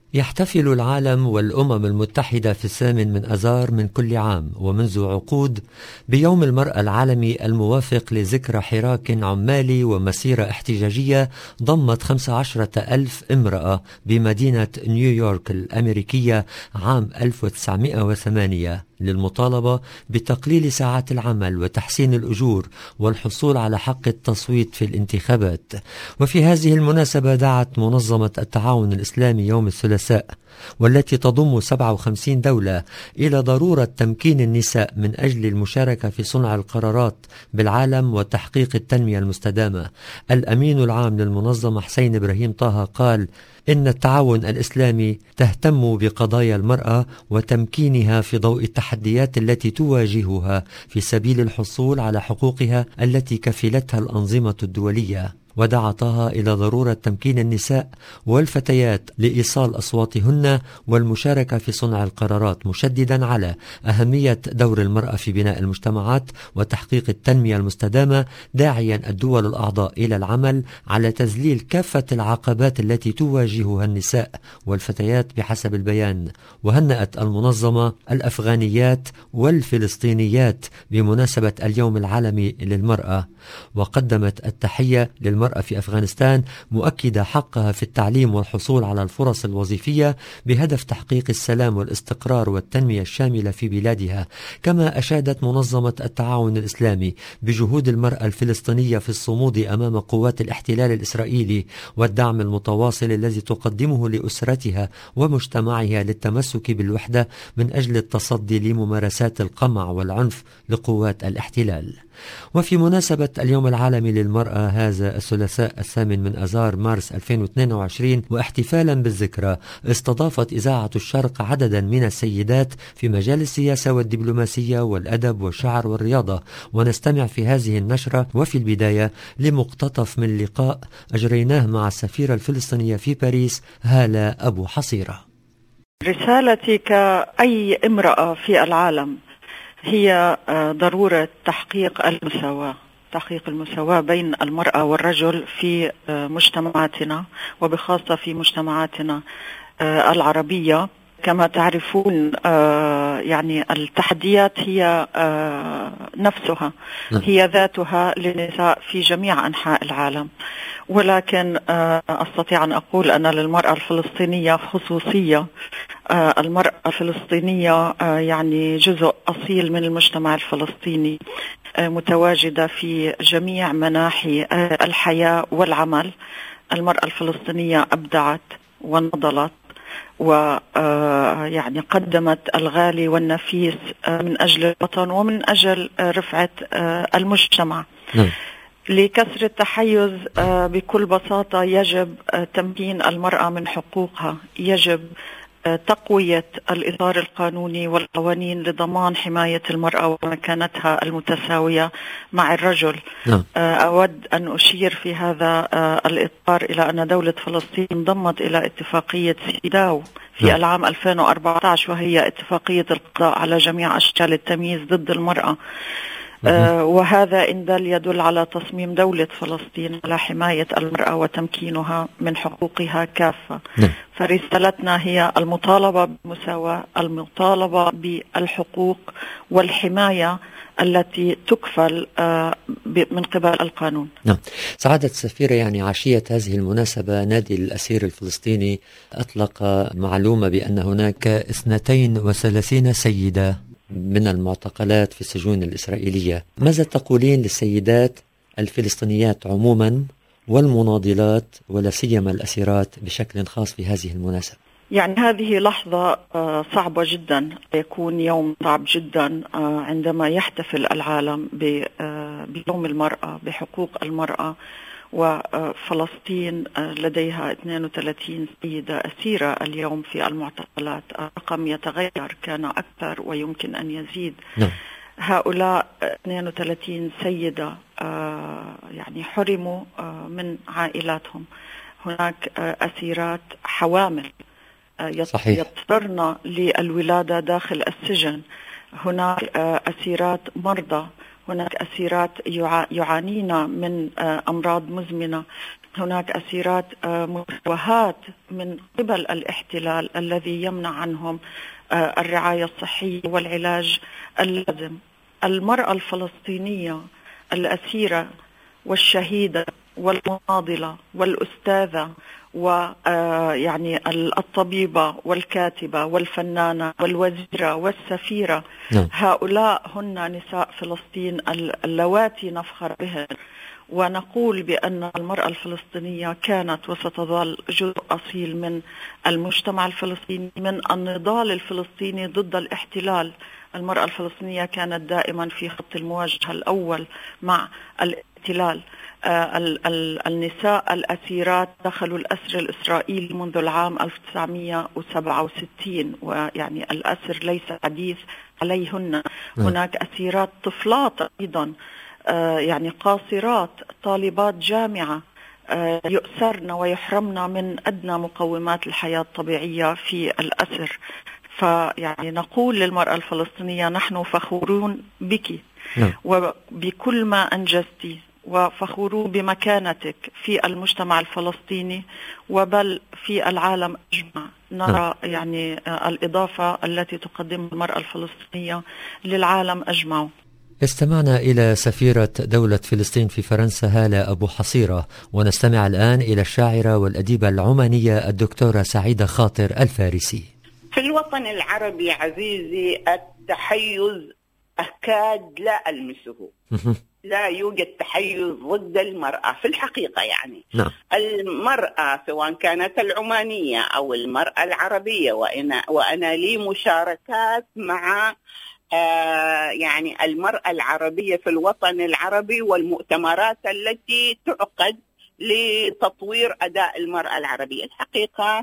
يحتفل العالم والأمم المتحدة في 8 من كل عام ومنذ عقود بيوم المرأة العالمي الموافق لذكرى حراك عمالي ومسيرة احتجاجية ضمت 15,000 امرأة بمدينة نيويورك الأمريكية عام 1908 للمطالبة بتقليل ساعات العمل وتحسين الأجور والحصول على حق التصويت في الانتخابات. وفي هذه المناسبة دعت منظمة التعاون الإسلامي يوم الثلاثاء والتي تضم 57 دولة إلى ضرورة تمكين النساء من أجل المشاركة في صنع القرارات بالعالم وتحقيق التنمية المستدامة. الأمين العام للمنظمة حسين إبراهيم طه قال إن التعاون الإسلامي تهتم بقضايا المرأة وتمكينها في ضوء التحديات التي تواجهها في سبيل الحصول على حقوقها التي كفلتها الأنظمة الدولية. ودعا طه إلى ضرورة تمكين النساء والفتيات لإيصال أصواتهن والمشاركة في صنع القرارات، مشددا على أهمية دور المرأة في بناء المجتمعات وتحقيق التنمية المستدامة، داعيا الدول الأعضاء إلى العمل على تذليل كافة العقبات التي تواجهها النساء والفتيات بحسب البيان. وهنأت المنظمة الأفغانيات والفلسطينيات بمناسبة اليوم العالمي للمرأة، وقدمت التحية للمرأة في أفغانستان مؤكدة حقها في التعليم والحصول على الفرص الوظيفية بهدف تحقيق السلام والاستقرار والتنمية الشاملة في بلادها. كما أشادت منظمة التعاون الإسلامي بجهود المرأة الفلسطينية في الصمود أمام قوات الاحتلال الإسرائيلي والدعم المتواصل الذي تقدمه لأسرتها ومجتمعها للتمسك بالوحدة من أجل التصدي لممارسات القمع والعنف لقوات الاحتلال. وفي مناسبة اليوم العالمي للمرأة هذا الثلاثاء 8 مارس 2022 واحتفالا بالذكرى، استضافت إذاعة الشرق عددا من السيدات في مجال السياسة والدبلوماسية والأدب والشعر والرياضة. ونستمع في هذه النشرة وفي البداية لمقتطف من لقاء أجريناه مع السفيرة الفلسطينية في باريس هالة أبو حصيرة. رسالتي كأي امرأة في العالم هي ضرورة تحقيق المساواة بين المرأة والرجل في مجتمعاتنا وبخاصة في مجتمعاتنا العربية. كما تعرفون يعني التحديات هي نفسها هي ذاتها للنساء في جميع أنحاء العالم، ولكن أستطيع أن أقول أن للمرأة الفلسطينية خصوصية. المرأة الفلسطينية يعني جزء أصيل من المجتمع الفلسطيني، متواجدة في جميع مناحي الحياة والعمل. المرأة الفلسطينية أبدعت ونضلت ويعني قدمت الغالي والنفيس من أجل الوطن ومن أجل رفعة المجتمع. لكسر التحيز بكل بساطة يجب تمكين المرأة من حقوقها، يجب تقوية الإطار القانوني والقوانين لضمان حماية المرأة ومكانتها المتساوية مع الرجل. أود أن أشير في هذا الإطار إلى أن دولة فلسطين انضمت إلى اتفاقية سيداو في العام 2014، وهي اتفاقية القضاء على جميع أشكال التمييز ضد المرأة. وهذا إن دل يدل على تصميم دولة فلسطين على حماية المرأة وتمكينها من حقوقها كافة. فرسالتنا هي المطالبة بالمساواة، المطالبة بالحقوق والحماية التي تكفل من قبل القانون. سعادة السفيرة، يعني عشية هذه المناسبة نادي الأسير الفلسطيني أطلق معلومة بأن هناك 32 سيدة من المعتقلات في السجون الإسرائيلية. ماذا تقولين للسيدات الفلسطينيات عموما والمناضلات ولا سيما الأسيرات بشكل خاص في هذه المناسبة؟ يعني هذه لحظة صعبة جدا، يكون يوم صعب جدا عندما يحتفل العالم بيوم المرأة، بحقوق المرأة. وفلسطين لديها 32 سيدة أسيرة اليوم في المعتقلات. الرقم يتغير، كان أكثر ويمكن أن يزيد. هؤلاء 32 سيدة يعني حرموا من عائلاتهم. هناك أسيرات حوامل يضطرن للولادة داخل السجن. هناك أسيرات مرضى، هناك أسيرات يعانين من أمراض مزمنة. هناك أسيرات مشوهات من قبل الاحتلال الذي يمنع عنهم الرعاية الصحية والعلاج اللازم. المرأة الفلسطينية الأسيرة والشهيدة والمناضلة والأستاذة ويعني الطبيبة والكاتبة والفنانة والوزيرة والسفيرة، هؤلاء هن نساء فلسطين اللواتي نفخر بهن، ونقول بأن المرأة الفلسطينية كانت وستظل جزء أصيل من المجتمع الفلسطيني، من النضال الفلسطيني ضد الاحتلال. المرأة الفلسطينية كانت دائما في خط المواجهة الأول مع الاحتلال. النساء الأسيرات دخلوا الأسر الإسرائيلي منذ العام 1967، ويعني الأسر ليس حديث عليهن. هناك أسيرات طفلات أيضا، يعني قاصرات، طالبات جامعة، يؤسرن ويحرمن من أدنى مقومات الحياة الطبيعية في الأسر. فيعني نقول للمرأة الفلسطينية نحن فخورون بك وبكل ما أنجزتي، وفخورون بمكانتك في المجتمع الفلسطيني وبل في العالم أجمع. نرى يعني الإضافة التي تقدمها المرأة الفلسطينية للعالم أجمع. استمعنا إلى سفيرة دولة فلسطين في فرنسا هالة أبو حصيرة، ونستمع الآن إلى الشاعرة والأديبة العمانية الدكتورة سعيدة خاطر الفارسي. في الوطن العربي عزيزي التحيز أكاد لا ألمسه. لا يوجد تحيز ضد المرأة في الحقيقة، يعني المرأة سواء كانت العمانية أو المرأة العربية، وأنا لي مشاركات مع يعني المرأة العربية في الوطن العربي والمؤتمرات التي تعقد لتطوير أداء المرأة العربية. الحقيقة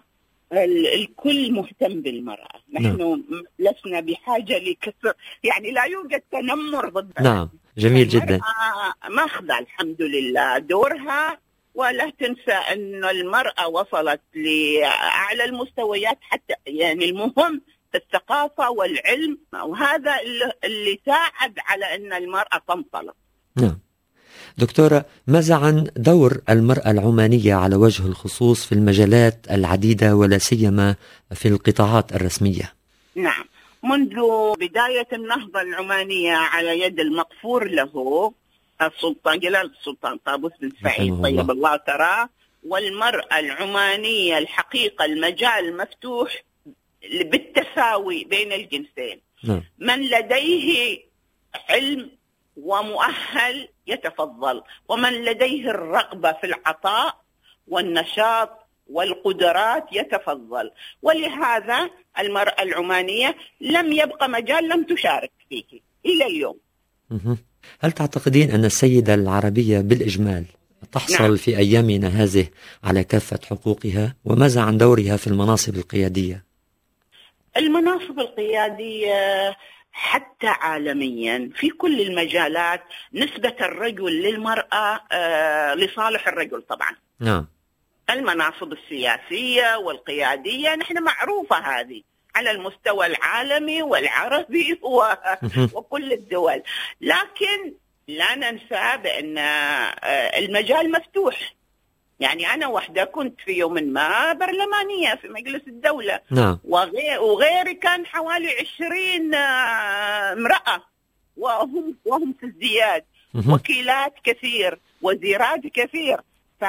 الكل مهتم بالمرأة، نحن لسنا بحاجة لكسر، يعني لا يوجد تنمر ضدها. نعم، جميل جدا. ماخذة الحمد لله دورها، ولا تنسى أن المرأة وصلت لأعلى المستويات، حتى يعني المهم الثقافة والعلم، وهذا اللي ساعد على أن المرأة تنطلق. نعم دكتورة، ماذا عن دور المرأة العمانية على وجه الخصوص في المجالات العديدة ولا سيما في القطاعات الرسمية؟ نعم، منذ بداية النهضة العمانية على يد المغفور له السلطان جلال السلطان طابوس بن سعيد طيب الله ثراه، والمرأة العمانية الحقيقة المجال مفتوح بالتساوي بين الجنسين. من لديه علم ومؤهل يتفضل، ومن لديه الرغبة في العطاء والنشاط والقدرات يتفضل. ولهذا المرأة العمانية لم يبقى مجال لم تشارك فيه إلى اليوم. هل تعتقدين أن السيدة العربية بالإجمال تحصل في أيامنا هذه على كافة حقوقها؟ وماذا عن دورها في المناصب القيادية؟ المناصب القيادية حتى عالميا في كل المجالات نسبة الرجل للمرأة لصالح الرجل طبعا. نعم. المناصب السياسية والقيادية نحن معروفة هذه على المستوى العالمي والعربي وكل الدول، لكن لا ننسى بأن المجال مفتوح. يعني أنا وحدة كنت في يوم ما برلمانية في مجلس الدولة. نعم. وغيري كان حوالي 20 امرأة وهم في ازدياد، وكيلات كثير، وزيرات كثير.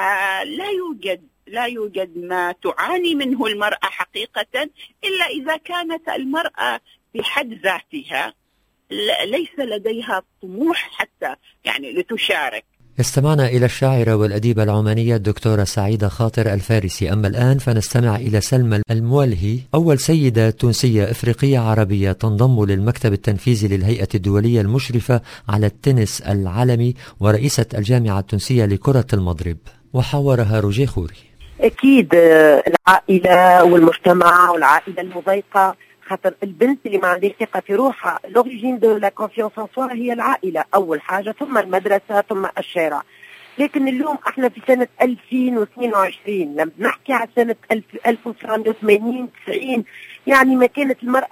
لا يوجد ما تعاني منه المرأة حقيقة، إلا إذا كانت المرأة بحد ذاتها ليس لديها طموح حتى يعني لتشارك. استمعنا إلى الشاعرة والأديبة العمانية الدكتورة سعيدة خاطر الفارسي. أما الآن فنستمع إلى سلمى المولهي، أول سيدة تونسية إفريقية عربية تنضم للمكتب التنفيذي للهيئة الدولية المشرفة على التنس العالمي ورئيسة الجامعة التونسية لكرة المضرب. وحاورها روجيه خوري. أكيد العائلة والمجتمع والعائلة المضيقة، خاطر البنت اللي ما عندها ثقة في روحها، لوريجين دو لا كونفيونس ان سوا هي العائلة أول حاجة، ثم المدرسة، ثم الشارع. لكن اليوم احنا في سنة 2022، لما نحكي على سنة 1980 90 يعني ما كانت المرأة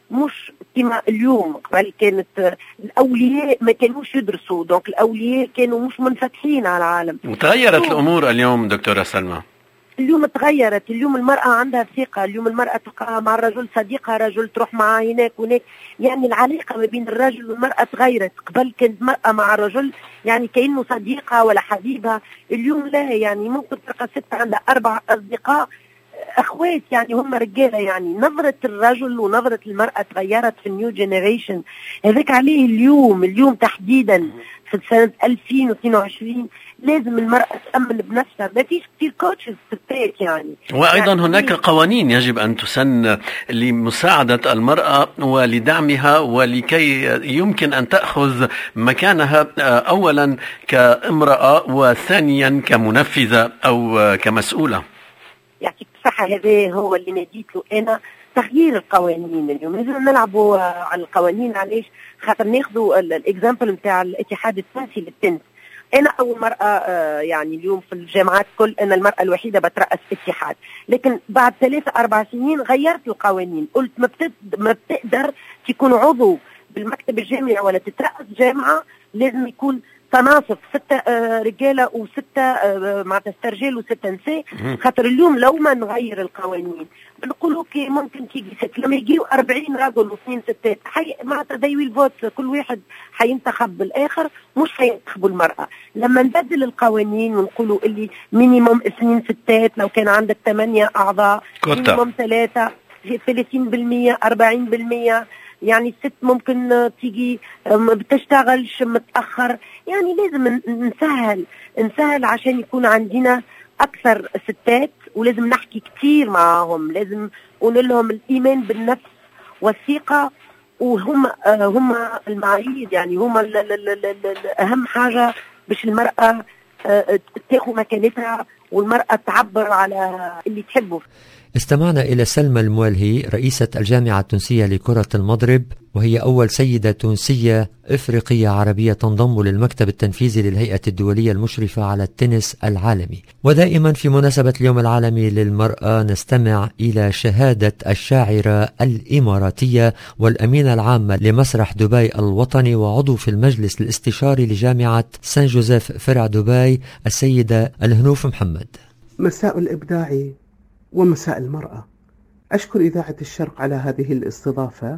مش كما اليوم. قبل كانت الأولياء ما كانوش يدرسوا، دونك الأولياء كانوا مش منفتحين على العالم. وتغيرت الأمور اليوم دكتورة سلمى. اليوم تغيرت، اليوم المرأة عندها ثقة، اليوم المرأة تلقى مع الرجل صديقها، رجل تروح معاه هناك وهناك، يعني العلاقة ما بين الرجل والمرأة تغيرت. قبل كانت المرأة مع الرجل يعني كأنه صديقها ولا حبيبها، اليوم لا، يعني ممكن تلقى ست عندها 4 أصدقاء أخوات، يعني هم رجالة. يعني نظرة الرجل ونظرة المرأة تغيرت في النيو جينيريشن. هذاك عليه اليوم تحديدا في سنة 2022 لازم المرأة تأمن بنفسها. ما فيش كتير كوتشز ستات يعني. وأيضا يعني هناك قوانين يجب أن تسن لمساعدة المرأة ولدعمها ولكي يمكن أن تأخذ مكانها أولا كامرأة وثانيا كمنفذة أو كمسؤولة. يعطيك الصحة، هذا هو اللي ناديت له أنا، تغيير القوانين. اليوم لازم نلعبوا على القوانين. علاش؟ خاطر ناخذوا الاكزامبل نتاع الاتحاد التونسي للتنس. أنا أول مرأة يعني اليوم في الجامعات كل أنا المرأة الوحيدة بترأس اتحاد، لكن بعد 3-4 سنين غيرت القوانين. قلت ما بتقدر تكون عضو بالمكتب الجامعي ولا تترأس جامعة، لازم يكون تناصف 6 رجالة و6 معناتها رجال و6 نساء. خاطر اليوم لو ما نغير القوانين بنقولوا كي ممكن تيجي ست لما يجيوا 40 رجل و2 ستات معناتها ذي ويل فوت، كل واحد حينتخب بالآخر، مش حينتخبوا المرأة. لما نبدل القوانين ونقولوا اللي مينيموم 2 ستات، لو كان عندك 8 أعضاء مينيموم 3 30% 40%، يعني الست ممكن تيجي بتشتغلش متأخر. يعني لازم نسهل عشان يكون عندنا أكثر ستات، ولازم نحكي كتير معهم، لازم نقول لهم الإيمان بالنفس والثقة، وهم المعايير، يعني هم أهم حاجة باش المرأة تاخذ مكانتها والمرأة تعبر على اللي تحبه. استمعنا إلى سلمى الموالهي رئيسة الجامعة التونسية لكرة المضرب، وهي أول سيدة تونسية إفريقية عربية تنضم للمكتب التنفيذي للهيئة الدولية المشرفة على التنس العالمي. ودائما في مناسبة اليوم العالمي للمرأة نستمع إلى شهادة الشاعرة الإماراتية والأمينة العامة لمسرح دبي الوطني وعضو في المجلس الاستشاري لجامعة سان جوزيف فرع دبي السيدة الهنوف محمد. مساء الإبداع ومساء المرأة. أشكر إذاعة الشرق على هذه الاستضافة،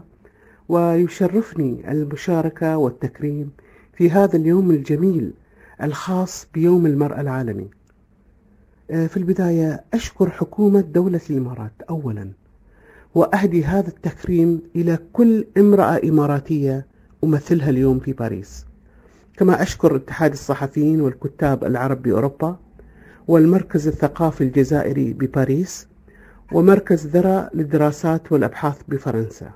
ويشرفني المشاركة والتكريم في هذا اليوم الجميل الخاص بيوم المرأة العالمي. في البداية أشكر حكومة دولة الإمارات أولا، وأهدي هذا التكريم إلى كل امرأة إماراتية أمثلها اليوم في باريس. كما أشكر اتحاد الصحفيين والكتاب العرب بأوروبا، والمركز الثقافي الجزائري بباريس، ومركز ذرة للدراسات والأبحاث بفرنسا.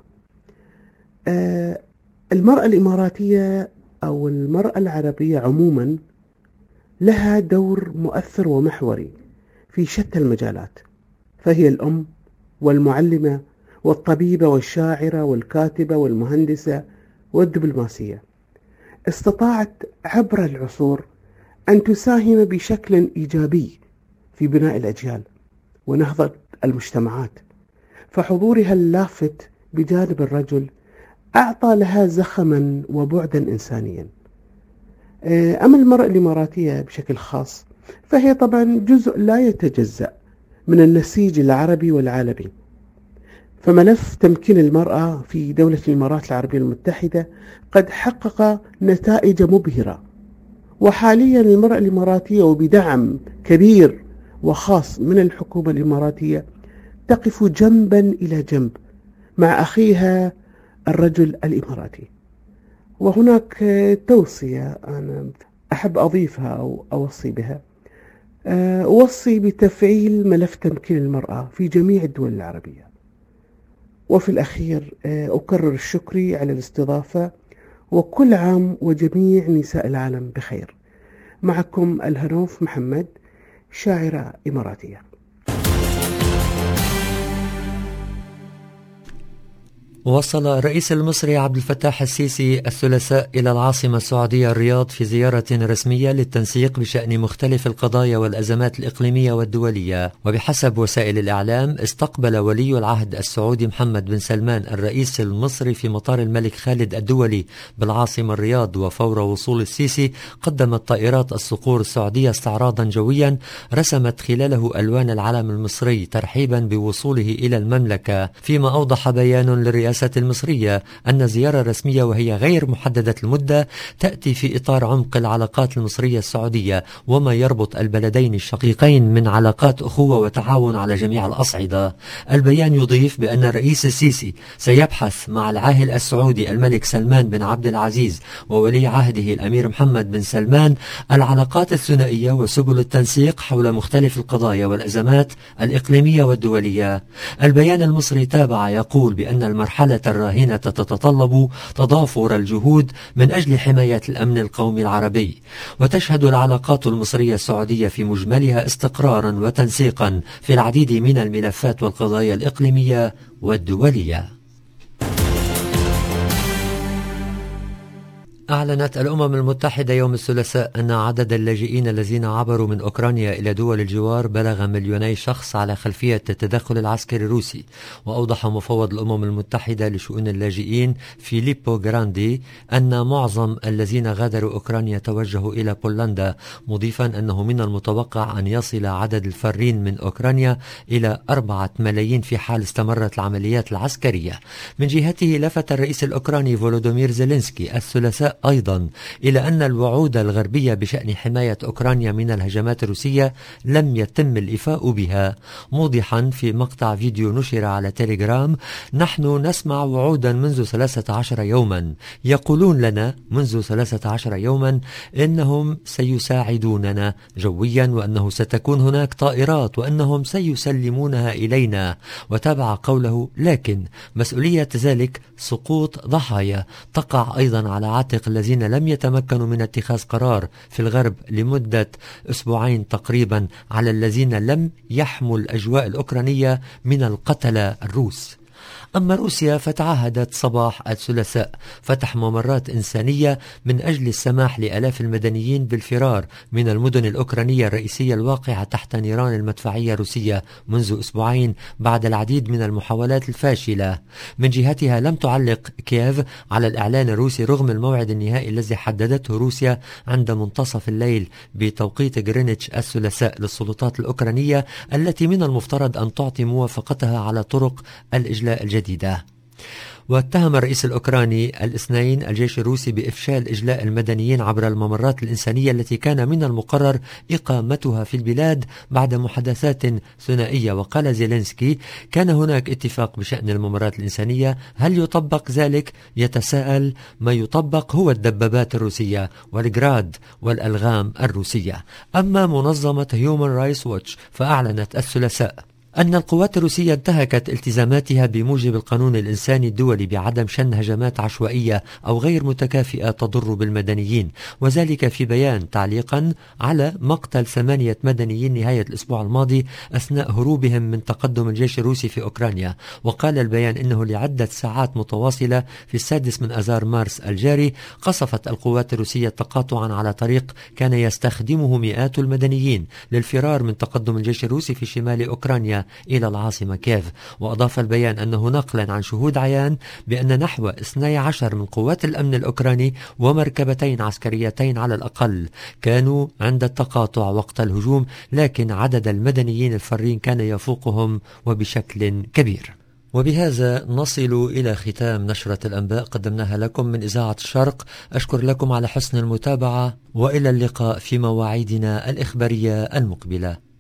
المرأة الإماراتية أو المرأة العربية عموما لها دور مؤثر ومحوري في شتى المجالات، فهي الأم والمعلمة والطبيبة والشاعرة والكاتبة والمهندسة والدبلوماسية. استطاعت عبر العصور أن تساهم بشكل إيجابي في بناء الأجيال ونهضة المجتمعات، فحضورها اللافت بجانب الرجل أعطى لها زخما وبعدا إنسانيا. أما المرأة الإماراتية بشكل خاص فهي طبعا جزء لا يتجزأ من النسيج العربي والعالمي. فملف تمكين المرأة في دولة الإمارات العربية المتحدة قد حقق نتائج مبهرة، وحاليا المرأة الإماراتية وبدعم كبير وخاص من الحكومة الإماراتية تقف جنبا إلى جنب مع أخيها الرجل الإماراتي. وهناك توصية أنا أحب أضيفها أو أوصي بها، أوصي بتفعيل ملف تمكين المرأة في جميع الدول العربية. وفي الأخير أكرر الشكر على الاستضافة، وكل عام وجميع نساء العالم بخير. معكم الهنوف محمد، شاعرة إماراتية. وصل الرئيس المصري عبد الفتاح السيسي الثلاثاء إلى العاصمة السعودية الرياض في زيارة رسمية للتنسيق بشأن مختلف القضايا والأزمات الإقليمية والدولية. وبحسب وسائل الإعلام استقبل ولي العهد السعودي محمد بن سلمان الرئيس المصري في مطار الملك خالد الدولي بالعاصمة الرياض، وفور وصول السيسي قدمت طائرات الصقور السعودية استعراضا جويا رسمت خلاله ألوان العلم المصري ترحيبا بوصوله إلى المملكة. فيما أوضح بيان للرئاسة المصرية أن الزيارة الرسمية وهي غير محددة المدة تأتي في إطار عمق العلاقات المصرية السعودية وما يربط البلدين الشقيقين من علاقات أخوة وتعاون على جميع الأصعدة. البيان يضيف بأن الرئيس السيسي سيبحث مع العاهل السعودي الملك سلمان بن عبد العزيز وولي عهده الأمير محمد بن سلمان العلاقات الثنائية وسبل التنسيق حول مختلف القضايا والأزمات الإقليمية والدولية. البيان المصري تابع يقول بأن المرحلة الراهنة تتطلب تضافر الجهود من أجل حماية الأمن القومي العربي، وتشهد العلاقات المصرية السعودية في مجملها استقرارا وتنسيقا في العديد من الملفات والقضايا الإقليمية والدولية. أعلنت الأمم المتحدة يوم الثلاثاء أن عدد اللاجئين الذين عبروا من أوكرانيا إلى دول الجوار بلغ 2,000,000 شخص على خلفية التدخل العسكري الروسي. وأوضح مفوض الأمم المتحدة لشؤون اللاجئين فيليبو غراندي أن معظم الذين غادروا أوكرانيا توجهوا إلى بولندا، مضيفا أنه من المتوقع أن يصل عدد الفارين من أوكرانيا إلى 4 ملايين في حال استمرت العمليات العسكرية. من جهته لفت الرئيس الأوكراني فولودومير زيلينسكي الثلاثاء أيضا إلى أن الوعود الغربية بشأن حماية أوكرانيا من الهجمات الروسية لم يتم الإفاء بها، موضحا في مقطع فيديو نشر على تيليجرام: نحن نسمع وعودا منذ 13 يوما، يقولون لنا منذ 13 يوما إنهم سيساعدوننا جويا وأنه ستكون هناك طائرات وأنهم سيسلمونها إلينا. وتابع قوله: لكن مسؤولية ذلك سقوط ضحايا تقع أيضا على عاتق الذين لم يتمكنوا من اتخاذ قرار في الغرب لمدة 2 أسبوع تقريبا، على الذين لم يحموا الأجواء الأوكرانية من القتلة الروس. أما روسيا فتعهدت صباح الثلاثاء فتح ممرات إنسانية من أجل السماح لآلاف المدنيين بالفرار من المدن الأوكرانية الرئيسية الواقعة تحت نيران المدفعية الروسية منذ 2 أسبوع بعد العديد من المحاولات الفاشلة. من جهتها لم تعلق كييف على الإعلان الروسي رغم الموعد النهائي الذي حددته روسيا عند منتصف الليل بتوقيت غرينتش الثلاثاء للسلطات الأوكرانية التي من المفترض أن تعطي موافقتها على طرق الإجلاء الجديدة. واتهم الرئيس الأوكراني الاثنين الجيش الروسي بإفشال إجلاء المدنيين عبر الممرات الإنسانية التي كان من المقرر إقامتها في البلاد بعد محادثات ثنائية. وقال زيلينسكي: كان هناك اتفاق بشأن الممرات الإنسانية، هل يطبق ذلك؟ يتساءل. ما يطبق هو الدبابات الروسية والجراد والألغام الروسية. أما منظمة هيومن رايتس ووتش فأعلنت الثلاثاء أن القوات الروسية انتهكت التزاماتها بموجب القانون الإنساني الدولي بعدم شن هجمات عشوائية أو غير متكافئة تضر بالمدنيين، وذلك في بيان تعليقا على مقتل 8 مدنيين نهاية الأسبوع الماضي أثناء هروبهم من تقدم الجيش الروسي في أوكرانيا. وقال البيان إنه لعدة ساعات متواصلة في 6 من آذار مارس الجاري قصفت القوات الروسية تقاطعا على طريق كان يستخدمه مئات المدنيين للفرار من تقدم الجيش الروسي في شمال أوكرانيا إلى العاصمة كييف. وأضاف البيان أنه نقلا عن شهود عيان بأن نحو 12 من قوات الأمن الأوكراني ومركبتين عسكريتين على الأقل كانوا عند التقاطع وقت الهجوم، لكن عدد المدنيين الفارين كان يفوقهم وبشكل كبير. وبهذا نصل إلى ختام نشرة الأنباء قدمناها لكم من إذاعة الشرق. أشكر لكم على حسن المتابعة، وإلى اللقاء في مواعيدنا الإخبارية المقبلة.